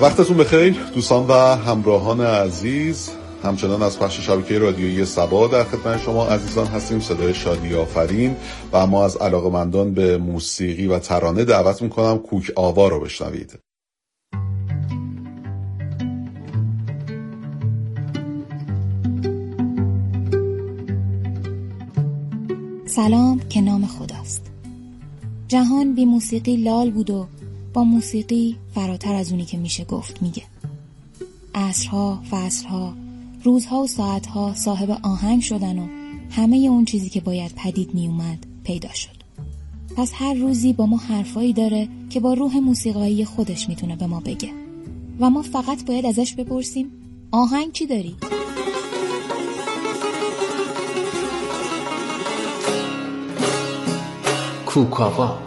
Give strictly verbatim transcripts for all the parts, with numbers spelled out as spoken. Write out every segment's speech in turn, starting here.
وقتتون بخیر دوستان و همراهان عزیز. همچنان از پخش شبکه رادیویی صبا در خدمت شما عزیزان هستیم، صدای شادی آفرین، و ما از علاقه‌مندان به موسیقی و ترانه دعوت میکنم کوک آوا رو بشنوید. سلام که نام خداست. جهان بی موسیقی لال بود و با موسیقی فراتر از اونی که میشه گفت میگه. عصرها، فصلها، روزها و ساعتها صاحب آهنگ شدن و همه اون چیزی که باید پدید میومد پیدا شد. پس هر روزی با ما حرفایی داره که با روح موسیقایی خودش میتونه به ما بگه و ما فقط باید ازش بپرسیم آهنگ چی داری؟ کوک آوا.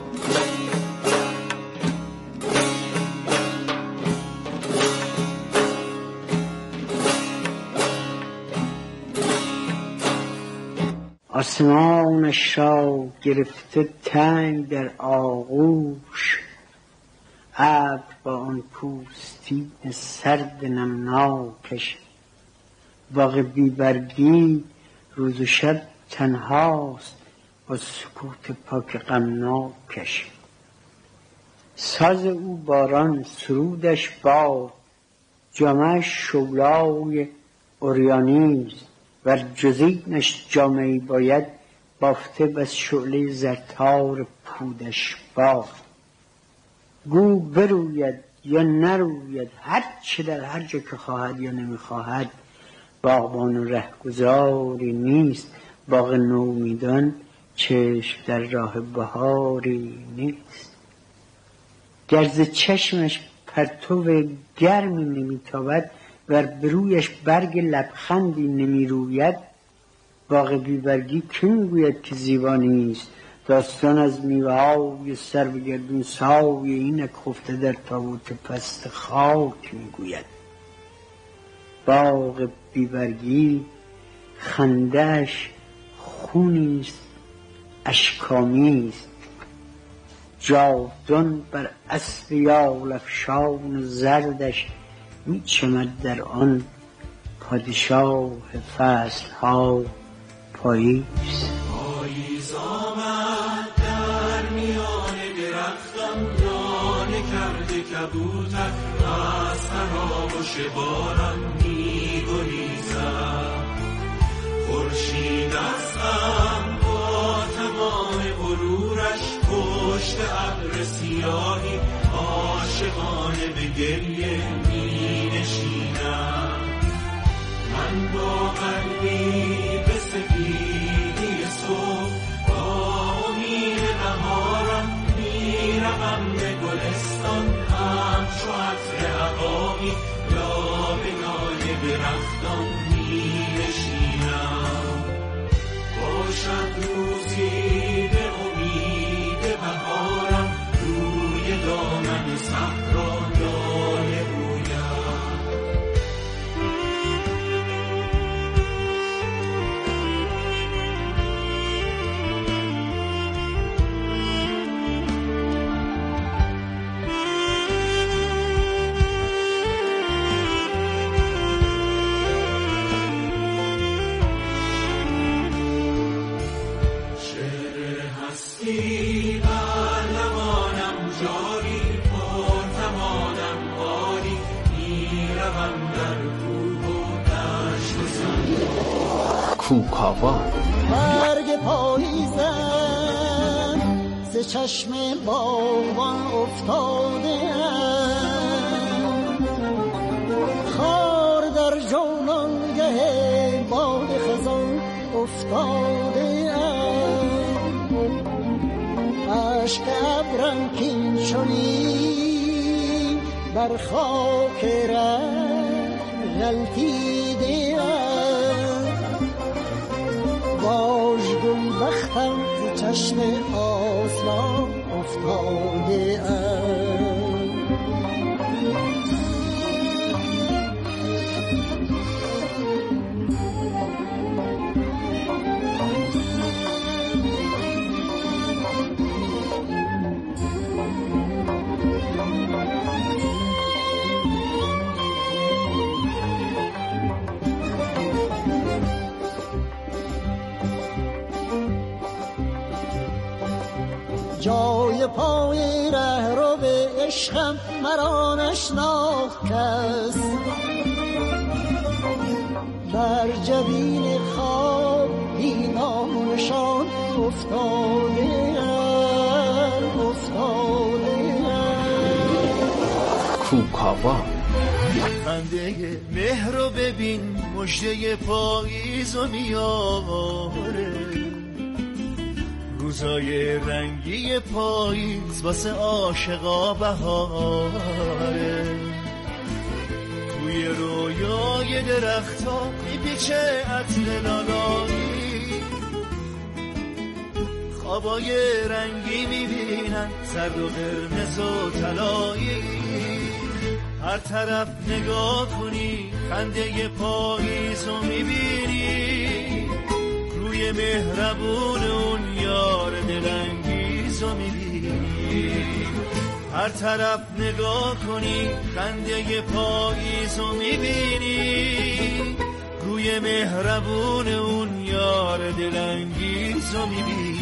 آسمانش را گرفته تنگ در آغوش، ابر با آن پوستین سرد نمناکش، باغ بیبرگی روز و شب تنهاست با سکوت پاک غمناکش. ساز او باران، سرودش باد، جامه‌اش شولای عریانیست، ور جزینش جامه‌ای باید بافته بس شعله زرتار پودش باد. گو بروید یا نروید، هر چه در هر جا که خواهد یا نمیخواهد، باغبان و رهگذاری نیست، باغ نومیدان چشم در راه بهاری نیست. گرز چشمش پرتو گرمی نمیتابد، ور برویش برگ لبخندی نمیروید، باغ بیبرگی که میگوید که زیبا نیست، داستان از میوه‌های سر و گردون سای اینک خفته در تابوت پست خاک میگوید. باغ بیبرگی خنده‌اش خونیست اشک‌آمیز، جاودان بر اسب یال افشان زردش میچمد در آن پادشاه فصلها پاییز. پاییز آمد در میان درختان، دانه کرده کبوتر از خرابش باران می‌گریزد. خورشید از غم با تمام غرورش پشت ابر سیاهی عاشقانه به گریه می‌نشیند. من با قلبی به سفیدی صبح با امید بهارم میروم به گلستان، همچو عطر عقاقی لابه‌لای درختان می‌نشینم. باشد روزی به امید بهارم روی دامن صحرا لاله رویم. هستی بر لبانم جاری، پر تمانم حالی، میروم در کوه و دشت و صحرا. کوک آوا. برگ پاییزم ز چشم باغبان افتاده ام، خار در جولانگه باد خزان افتاده ام، عشق ابرم کین چنین بر خاک ره غلطیده ام، باژ گل بختم ز چشم آسمان افتاده ام. جای پای ره رو به عشقم مرا نشناخت کس. بر جبین خواب اینانشان افتاده ام افتاده ام. کوکاوا خنده مهر رو ببین مژده پاییز و میاره، روزای رنگی پاییز واسه عاشقا بهاره. توی رویای درختا میپیچه عطر لالایی، خوابای رنگی میبینن زرد و قرمز و طلایی. هر طرف نگاه کنی خنده پاییز رو میبینی، روی مهربون اون یار دلانگیز رو میبینی. هر طرف نگاه کنی خنده پاییز رو میبینی، روی مهربون اون یار دلانگیز رو میبینی.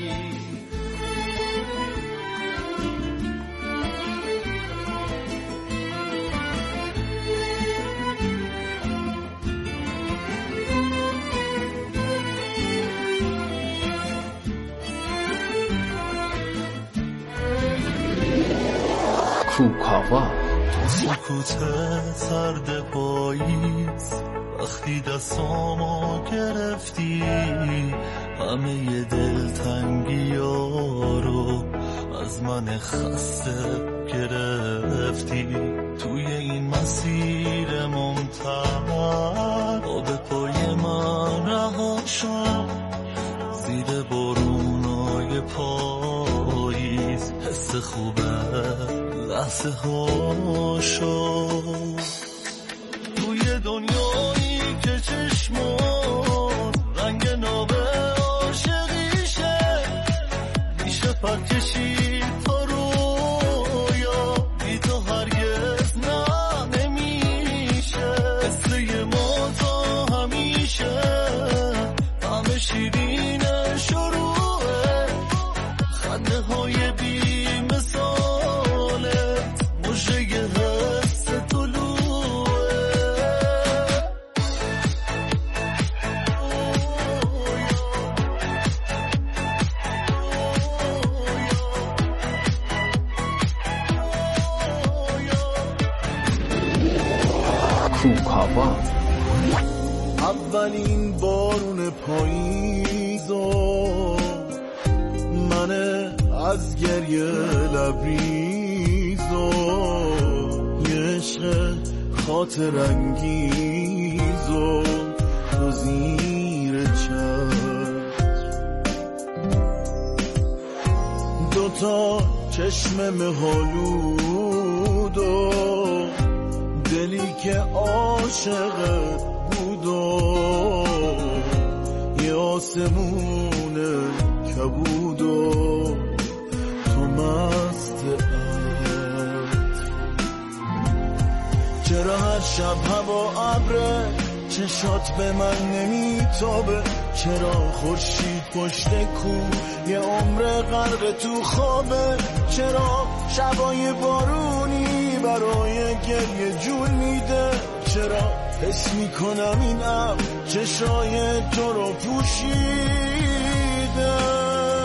کوکاوا سکوت سرد پاییز وقتی دستامو گرفتی، همه دلتنگی ها رو از من خسته گرفتی. توی این مسیر ممتد آب پای من رها شد، زیر بارونای پاییز حس خوبه لحظه ها شد. توی دنیایی که چشمان رنگ ناب عاشقیشه، میشه پر کشید تا رویا، بی تو هرگز نه نمیشه. قصه ما تا همیشه همه شیرین شروعه، خنده های بی کوکاوا اولین بارون پاییزو من از گریه لبریزو، یه عشق خاطر انگیزو تو زیر چشم، دوتا چشم مهالودو دلی که عاشق بود و یه آسمون کبود و تو مست عشق. چرا هر شب هوا ابره چشات به من نمیتابه، چرا خورشید پشت کو یه عمر غرق تو خوابه، چرا شبای بارونی برای گریه جون میده، چرا حس میکنم این ابر چشای تو رو پوشیده.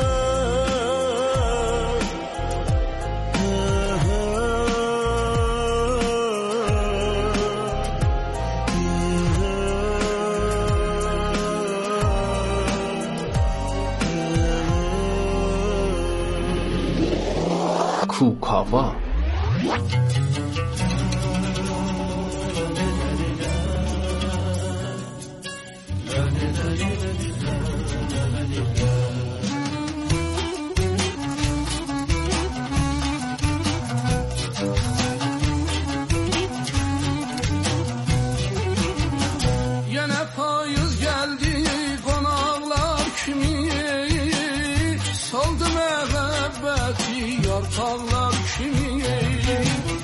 کوکاوا Yine payız geldi konaklar kimi, soldu mehabbeti yarpaklar kimi.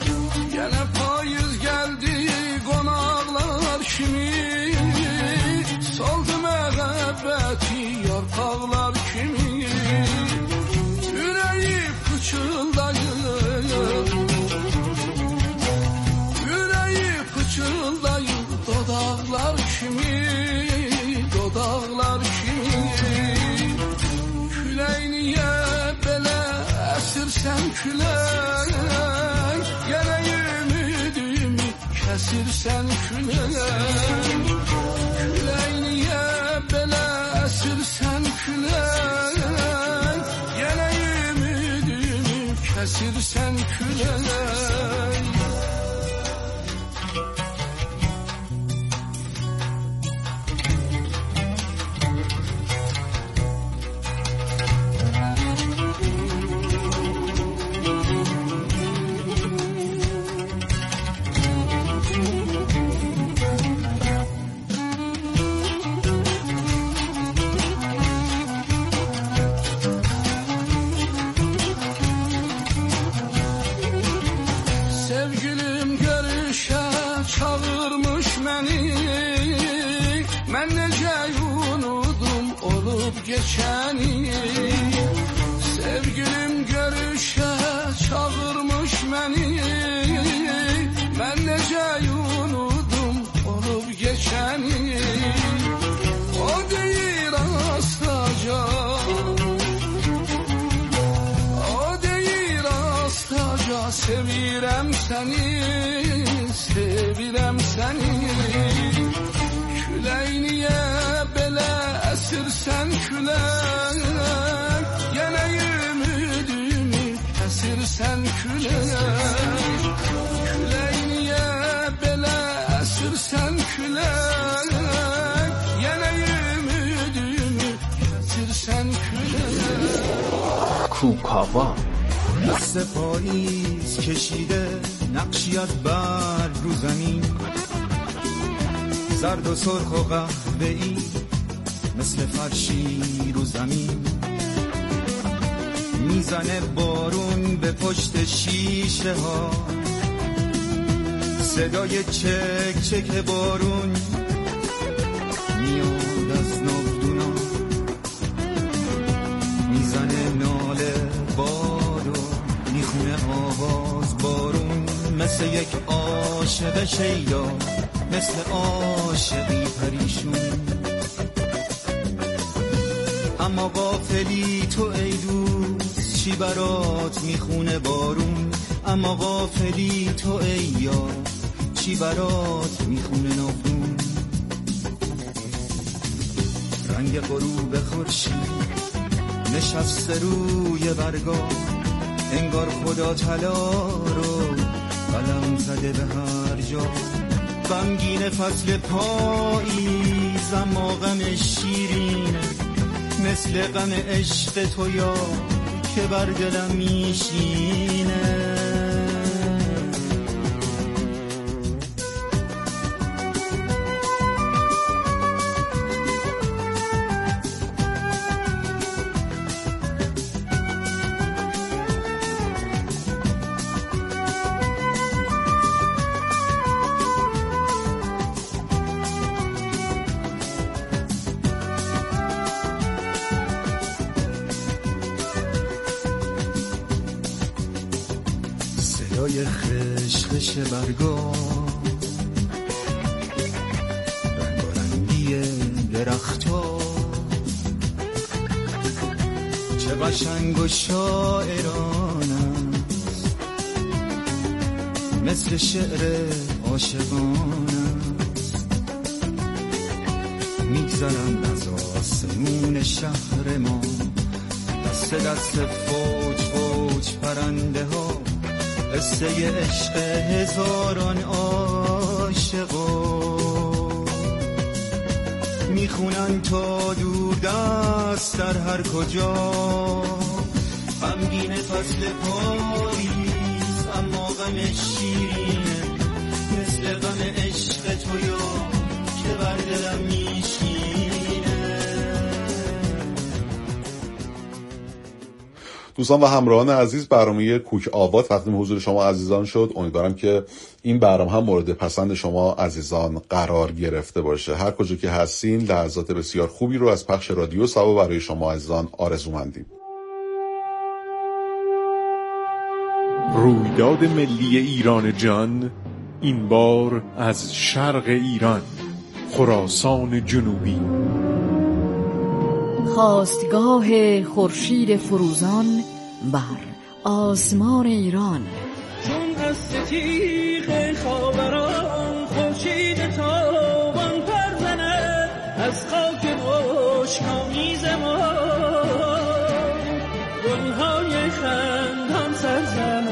ay dodaqlar kimi, dodaqlar kimi. Külək niyə belə əsirsən külək, yenə ümidimi kəsirsən külək. Külək niyə belə əsirsən külək, yenə ümidimi kəsirsən külək. Geçəni sevgilim görüşə çağırmış məni, mən necə unudum olub geçəni. O deyir astaca, o deyir astaca, sevirəm səni, sevirəm səni. Külək niyə belə əsirsən külək, yenə ümidimi kəsirsən külək. Külək niyə belə əsirsən külək, yenə ümidimi kəsirsən külək. کوکاوا دست پاییز کشیده نقشی از برگ رو زمین، زرد و سرخ و قهوه‌ای مثل فرشی رو زمین. میزنه بارون به پشت شیشه ها، صدای چک چک بارون میاد از ناودونا. میزنه ناله بارو، میخونه آواز بارون، مثل یک عاشق شیدا، مثل عاشقی پریشون. اما غافلی تو ای دوست، چی برات میخونه بارون. اما غافلی تو ای یار، چی برات میخونه نافون. رنگ غروب خورشید نشسته روی برگا، انگار خدا طلا رو قلم زده به هر جا. غمگین فصل پاییز اما غم شیرینه، مثل غم عشق تو یا که بر دلم میشینه. صدای خشخش برگا، رنگارنگی درختا، چه قشنگ و شاعران است، مثل شعر عاشقان است. میگذرم از آسمون شهر ما، دست دست فوج فوج پرنده ها، قصه عشق هزاران عاشقا. میخونن تا دور دست در هر کجا، غمگین فصل پاییز اما غم شیرینه، مثل غم عشق تو یا که بر دلم میشینه. دوستان و همراهان عزیز، برنامه کوک آوا تقدیم حضور شما عزیزان شد. امیدوارم که این برنامه هم مورد پسند شما عزیزان قرار گرفته باشه. هر کجا که هستین لحظات بسیار خوبی رو از پخش رادیو سبا برای شما عزیزان آرزومندیم. رویداد ملی ایران جان این بار از شرق ایران، خراسان جنوبی. خاستگاه خورشید فروزان بر آسمان ایران. چون از ستیغ خاوران خورشید تابان پر زند، از خاک مشک‌آمیز ما گل‌های خندان سر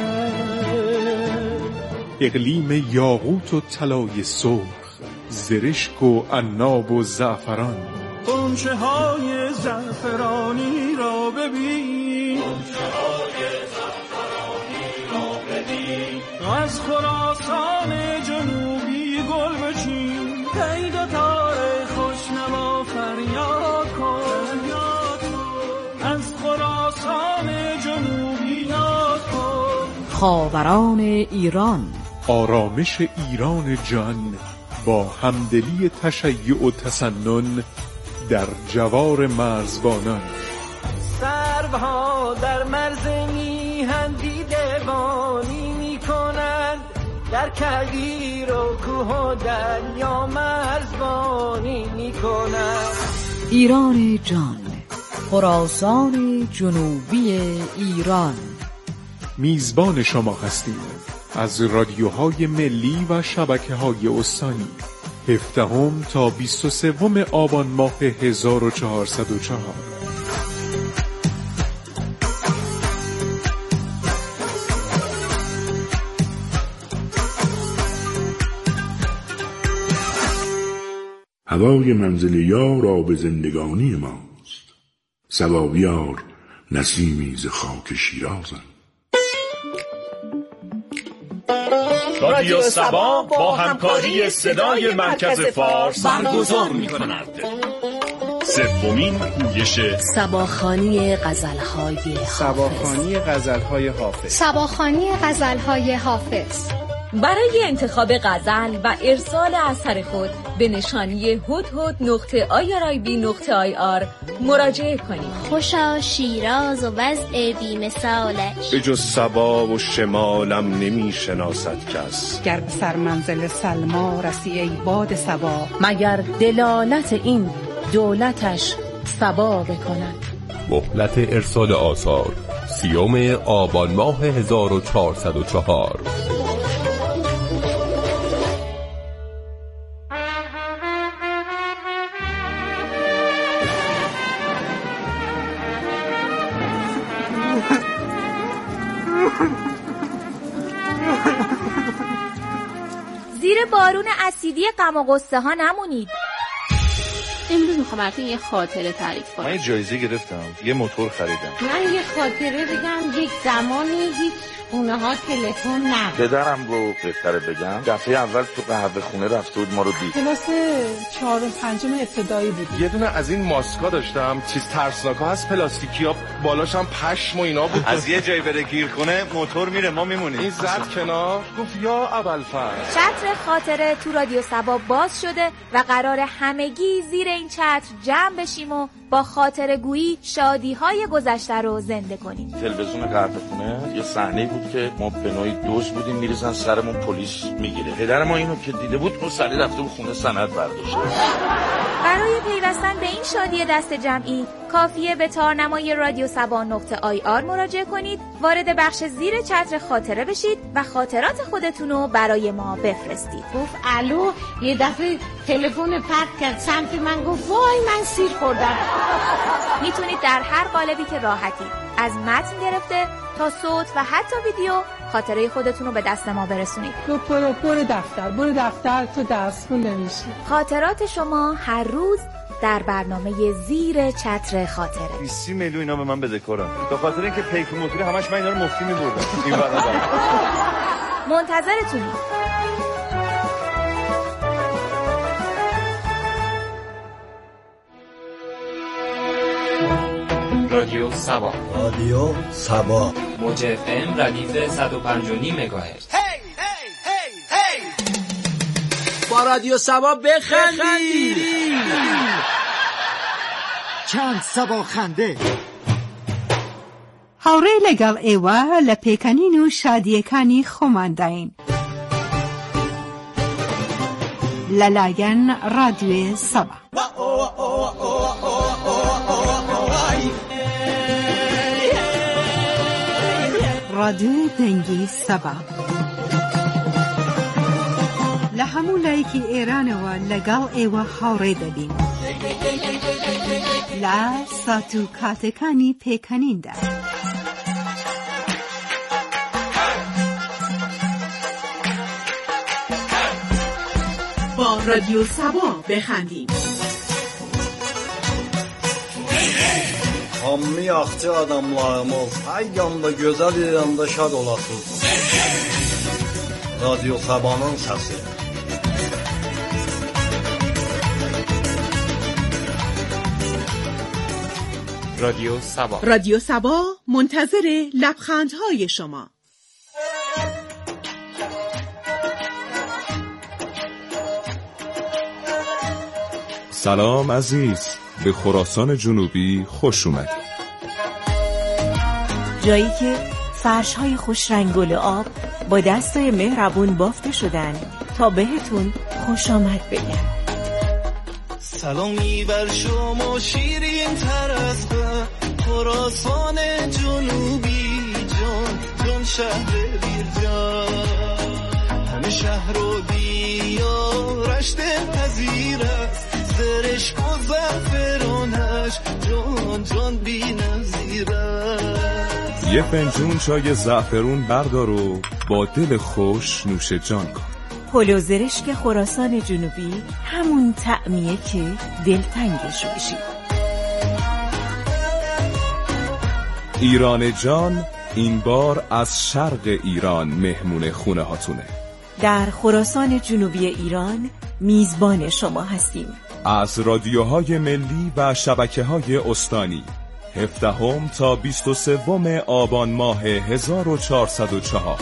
زند. اقلیم یاقوت و طلای سرخ، زرشک و عناب و زعفران. غنچه های زعفرانی را ببین، غنچه های زعفرانی را ببین، از خراسان جنوبی گل بچین، پیدا تار خوشنوا فریاد کن، از خراسان جنوبی یاد کن. خاوران ایران، آرامش ایران جان با همدلی تشیع و تسنن در جوار مرزبانان. سروها در مرز میهن دیدبانی میکنند، در کویر و کوه و دریا مرزبانی میکنند. ایران جان، خراسان جنوبی ایران. میزبان شما هستیم از رادیوهای ملی و شبکه‌های استانی. هفدهم تا بیست و سوم آبان ماه هزار و چهارصد و چهار. هوای منزل یار آب زندگانی ماست، صبا بیار نسیمی ز خاک شیرازم. رادیو سبا با همکاری صدای مرکز فارس برگزار می‌کند سومین پویش سباخوانی غزل‌های حافظ. سباخوانی غزل‌های حافظ. سباخوانی غزل‌های حافظ. برای انتخاب غزل و ارسال اثر خود به نشانی هدهد نقطه آی آر آی بی نقطه آی آر مراجعه کنید. خوشا شیراز و وضع بی مثالش، به جز صبا و شمالم نمی شناسد کس. گر به سر منزل سلما رسی ای باد صبا، مگر دلالت این دولتش صبا بکند. مهلت ارسال آثار سیوم آبان ماه هزار و چهارصد و چهار. زیر بارون اسیدی غم و غصه ها نمونید. امروز میخوام براتون یه خاطره تعریف کنم. من یه جایزه گرفتم، یه موتور خریدم. من یه خاطره بگم. یک زمانی هیچ خونه ها تلفن نبود. پدرم رو بهتره بگم دفعه اول تو قهوه خونه رفته بود ما رو دید. کلاس چهارم پنجم ابتدایی بود. یه دونه از این ماسکا داشتم، چیز ترسناکا هست، پلاستیکیا، بالاش هم پشم و اینا بود. از یه جای بره گیر کنه موتور میره ما میمونیم. این زد کنار گفت یا ابوالفضل. چتر خاطره تو رادیو سبا باز شده و قرار همگی زیر این چتر جمع بشیم و با خاطره گویی شادی های گذشته رو زنده کنیم. تلویزیون قهوه خونه یه صحنه بود که ما به نوعی دوست بودیم، میریزن سرمون پلیس میگیره. پدر ما اینو که دیده بود ما سری رفته بود خونه سند برداشت. برای پیوستن به این شادی دست جمعی کافیه به تارنمای رادیو سبا نقطه آی آر مراجعه کنید، وارد بخش زیر چتر خاطره بشید و خاطرات خودتون رو برای ما بفرستید. گفت الو، یه دفعه تلفن پرت کرد سمت من، گفت وای من سیر خوردم. میتونید در هر قالبی که راحتید، از متن گرفته تا صوت و حتی ویدیو، خاطره خودتون رو به دست ما برسونید. تو برو برو دفتر برو دفتر تو درس خونده میشی. خاطرات شما هر روز در برنامه زیر چتر خاطره. بیست میلیون اینا به من بده کارم، به خاطر اینکه پیک موتوری همش من اینا رو مفتی میبردم. این برنامه منتظرتونیم. رادیو سبا. رادیو سبا. موج اف ام ردیف صد و پنج و نیم مگاهرتز. هی هی هی هی با رادیو سبا بخندی. چند سبا خنده. هاوره لگل ایوه لپیکنین و شادیکانی خماندین. للاگن رادیو سبا. رادیو دنگی سبا لهمو لایکی ایران و لگل ایوه حوره دبین لا ساتو کاتکانی پیکنین ده. با رادیو سبا بخندیم. Hammi axçı adamlarımız hər yanda gözəl İranda şad olasınız. Radyo Sabah'ın səsi. رادیو سبا. رادیو سبا منتظر لبخندهای شما. سلام عزیز، به خراسان جنوبی خوش اومدید. جایی که فرش‌های خوش رنگ و آب با دستای مهربون بافته شدن تا بهتون خوش آمد بگن. سلامی بر شما شیرین تر از خراسان جنوبی، جان جان شهر بیرجان، همه شهر و دیارش دلپذیر است، زرشک و زعفرانش جان جان بی نظیر است. یه فنجون چای زعفرون بردار و با دل خوش نوش جان کن. پلو زرشک خراسان جنوبی همون طعمیه که دلتنگش میشی. ایران جان این بار از شرق ایران مهمون خونه هاتونه. در خراسان جنوبی ایران میزبان شما هستیم. از رادیوهای ملی و شبکه‌های استانی هفدهم تا بیست و سوم آبان ماه هزار و چهارصد و چهار.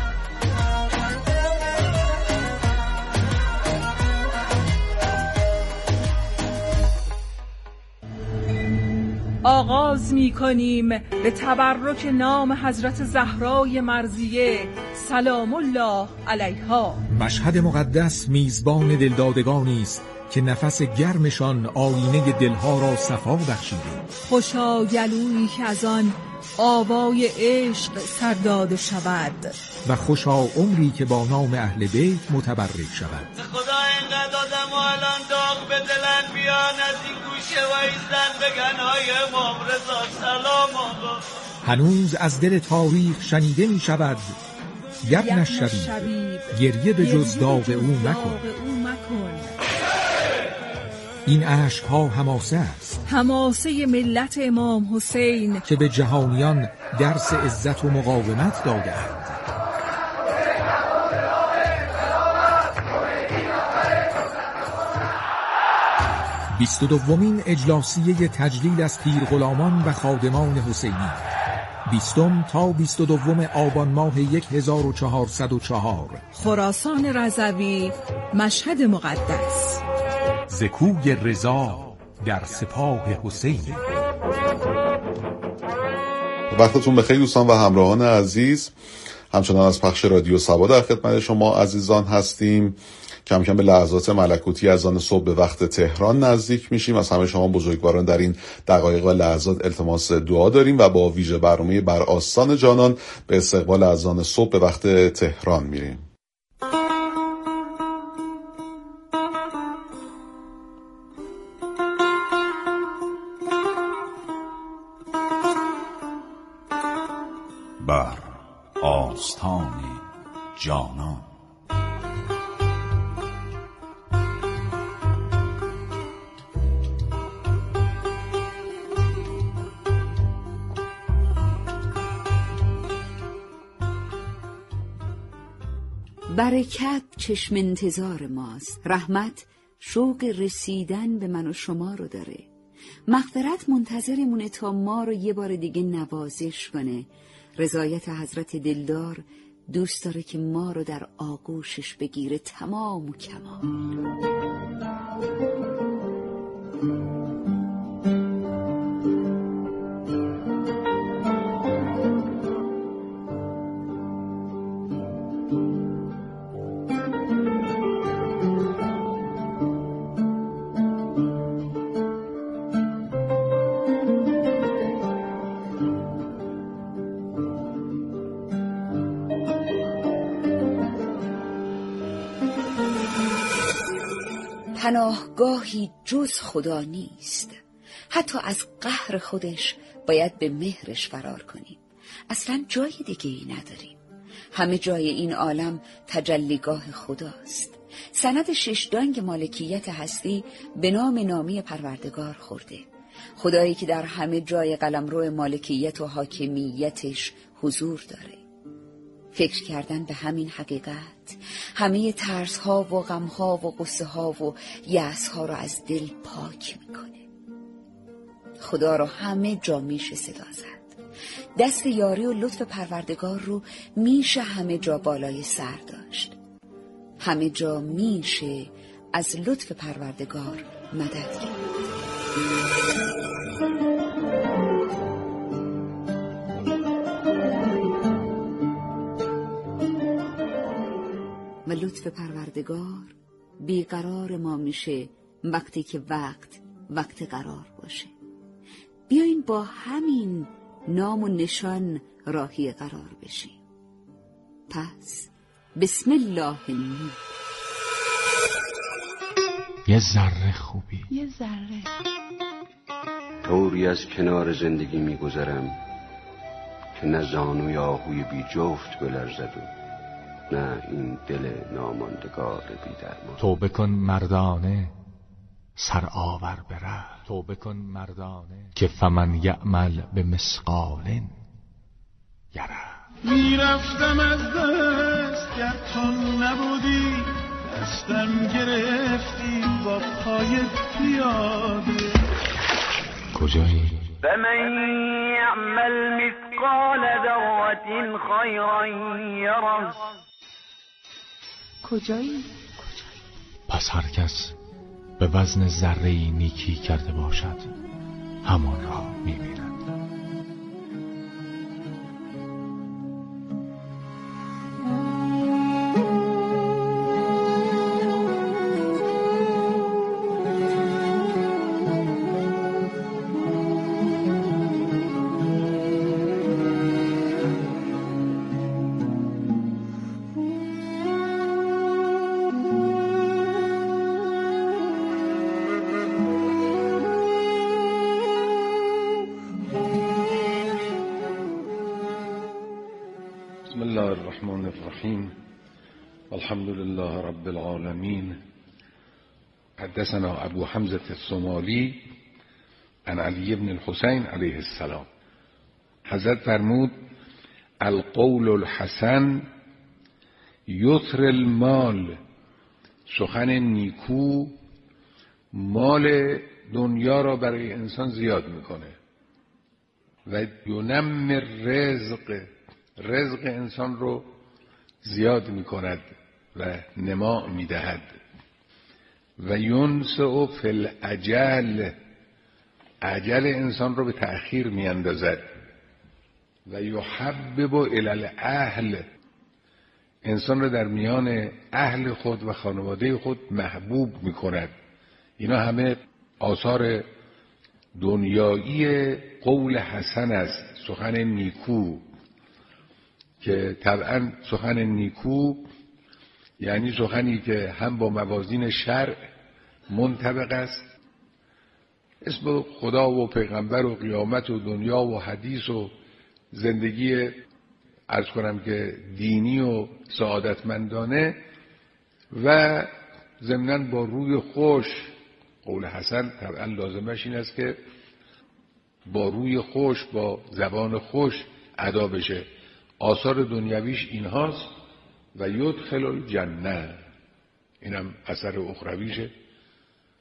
آغاز می کنیم به تبرک نام حضرت زهرای مرضیه سلام الله علیها. مشهد مقدس میزبان دلدادگانی است که نفس گرمشان آینه دلها را صفا بخشیده. خوشا گلویی که از آن آوای عشق سرداده شود و خوشا عمری که با نام اهل بیت متبرک شود. خدا اینقدر آدم و الان داغ به دلن بیان از این گوشه و ایزن بگن های امام رضا سلام آقا. هنوز از دل تاریخ شنیده می شود یبن شبیب گریه به جز داغ او مکن. این عشق‌ها حماسه است، حماسه ملت امام حسین که به جهانیان درس عزت و مقاومت داده‌اند. بیست و دومین اجلاسیه تجلیل از پیرغلامان و خادمان حسینی، بیستم تا بیست و دوم آبان ماه هزار و چهارصد و چهار، خراسان رضوی، مشهد مقدس. زکوی رضا در سپاه حسین. وقتتون بخیر دوستان و همراهان عزیز، همچنان از پخش رادیو سبا در خدمت شما عزیزان هستیم. کم کم به لحظات ملکوتی از آن صبح به وقت تهران نزدیک میشیم. از همه شما بزرگواران در این دقایق و لحظات التماس دعا داریم و با ویژه برنامه بر آستان جانان به استقبال از آن صبح به وقت تهران میریم. بر آستان جانان. برکت چشم انتظار ماست، رحمت شوق رسیدن به من و شما رو داره، مغفرت منتظرمونه تا ما رو یه بار دیگه نوازش کنه، رضایت حضرت دلدار دوست داره که ما رو در آغوشش بگیره تمام و کمال. پناهگاهی جز خدا نیست. حتی از قهر خودش باید به مهرش فرار کنیم. اصلا جای دیگه ای نداریم. همه جای این عالم تجلیگاه خداست. سند ششدانگ مالکیت هستی به نام نامی پروردگار خورده. خدایی که در همه جای قلمرو مالکیت و حاکمیتش حضور داره. فکر کردن به همین حقیقت همه ترس ها و غم ها و غصه ها و یأس ها رو از دل پاک میکنه. خدا رو همه جا میشه صدا زد. دست یاری و لطف پروردگار رو میشه همه جا بالای سر داشت. همه جا میشه از لطف پروردگار مدد گرفت. و لطف پروردگار بیقرار ما میشه وقتی که وقت وقت قرار باشه. بیاین با همین نام و نشان راهی قرار بشیم. پس بسم الله النور. یه ذره خوبی، یه ذره طوری از کنار زندگی میگذرم که نه زانوی آهوی بی جفت بلرزد و نه این دل ناماندگار بی درمان. توبه کن مردانه سر آور بره، توبه کن مردانه که فمن یعمل به مثقال یره. میرفتم از دست گر تو نبودی، دستم گرفتی با پای پیاده. کجایی؟ فمن یعمل مثقال ذرة خیرا یره. کجایی؟ پس هر کس به وزن ذره‌ای نیکی کرده باشد همان را می‌بیند. بسم الله الرحمن الرحیم. الحمد لله رب العالمین. حدثنا ابو حمزة الصومالی عن علی بن الحسین علیه السلام. حضرت فرمود القول الحسن یثر المال. سخن نیکو مال دنیا را برای انسان زیاد میکنه. و ینمر رزق، رزق انسان رو زیاد می کند و نما می دهد. و ینسع فی الاجل، اجل انسان رو به تأخیر می اندازد. و یحبب الی الاهل، انسان رو در میان اهل خود و خانواده خود محبوب می کند. اینا همه آثار دنیایی قول حسن است، سخن نیکو، که طبعا سخن نیکو یعنی سخنی که هم با موازین شرع منطبق است. اسم خدا و پیغمبر و قیامت و دنیا و حدیث و زندگی عرض کنم که دینی و سعادتمندانه و ضمناً با روی خوش. قول حسن طبعا لازمش این است که با روی خوش، با زبان خوش ادا بشه. آثار دنیویش این هاست. و یدخل الجنه، اینم اثر اخرویشه.